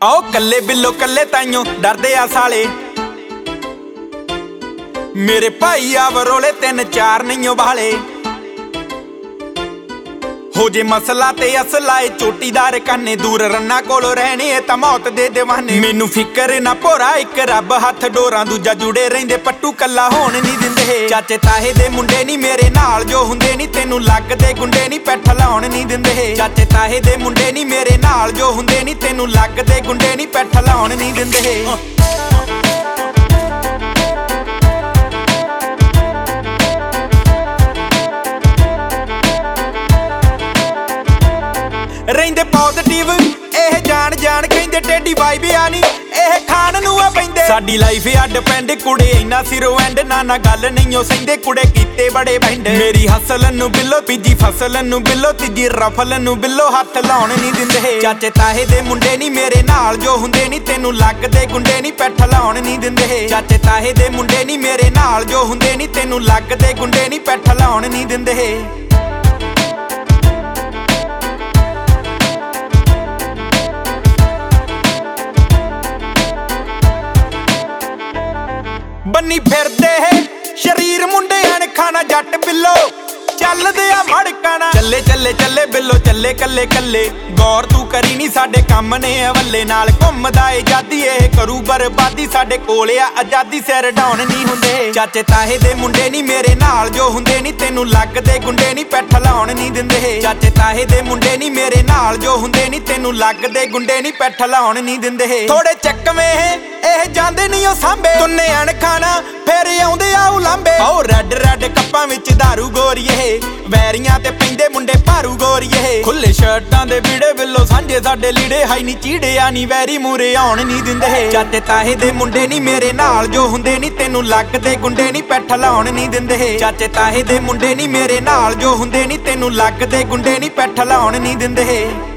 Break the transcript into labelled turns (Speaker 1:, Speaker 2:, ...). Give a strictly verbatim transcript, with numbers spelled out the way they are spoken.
Speaker 1: आओ कल्ले बिल्लो कल्ले ताइयों डरदे आ साले। मेरे भाई आ बरोले तीन चार नहीं बाले। हो जे मसला ते असला ए चोटीदार काने दूर रन्ना कोलो रहने तां मौत दे दीवाने। मैनू फिकर ना भोरा इक रब हथ डोरां दूजा जुड़े रहिंदे पट्टू कल्ला होण नहीं दिंदे। चाचे ताहे दे मुंडे नी मेरे नाल जो हुंदे नी तैनू लगदे गुंडे नी पैठ लाउण नहीं दिंदे। चाचे ताहे दे मुंडे नी मेरे नाल जो हुंदे नी तैनू लगदे गुंडे नी पैठ लाउण नहीं दिंदे। रहिंदे पॉजिटिव एह जान जान कहिंदे टेढ़ी वाइब आ नी एह खान नूं आ पैंदे। साडी लाइफ आ डिपेंड कुड़े इन्ना सिरों एंड ना ना गल नहीं ओ सहिंदे कुड़े कीते बड़े बैंड। मेरी हसल नूं बिल्लो तीजी फसल नूं बिल्लो तीजी रफल नूं बिल्लो हथ लाउण नहीं दिंदे। चाचे ताहे दे मुंडे नी मेरे नाल जो हुंदे नी तैनू लगदे गुंडे नी पैठ लाउण नहीं दिंदे। चाचे ताहे दे मुंडे नी मेरे नाल जो हुंदे नी तैनू लगदे गुंडे नी पैठ लाउण नहीं दिंदे। बनी फिरदे है शरीर मुंडे अणखा ना जट बिल्लो चलदे आ मड़काना। चले चले चले बिल्लो चले कल्ले कल्ले गौर तू करी नी साडे कम ने अवल्ले नाल घुमदा ए जादी एह करू बर्बादी। साडे कोले आ आजादी सिर डाउन नहीं हुंदे। चाचे ताहे दे मुंडे नी मेरे नाल जो हुंदे नी तैनू लगदे गुंडे नी पैठ लाउण नहीं दिंदे। चाचे ताहे दे मुंडे नी मेरे नाल जो हुंदे नी तैनू लगदे गुंडे नी पैठ लाउण नहीं दिंदे। थोड़े चकवे एह जांदे नहीं ओ सांबे तुन्ने अणखाना फिर आउंदे आ उलांबे। ओ रैड रैड कप्पां विच दारू गोरीए वैरियां ते पैंदे मुंडे भारू गोरीए। खुले शर्टां दे बीड़े बिल्लो सांझे साडे लीड़े हाई नी चीड़े आ नी वैरी मूरे आउण नहीं दिंदे। चाचे ताहे दे मुंडे नी मेरे नाल जो हुंदे नी तैनू लगदे गुंडे नी पैठ लाउण नहीं दिंदे। चाचे ताहे दे मुंडे नी मेरे नाल जो हुंदे नी तैनू लगदे गुंडे नी पैठ लाउण नहीं दिंदे।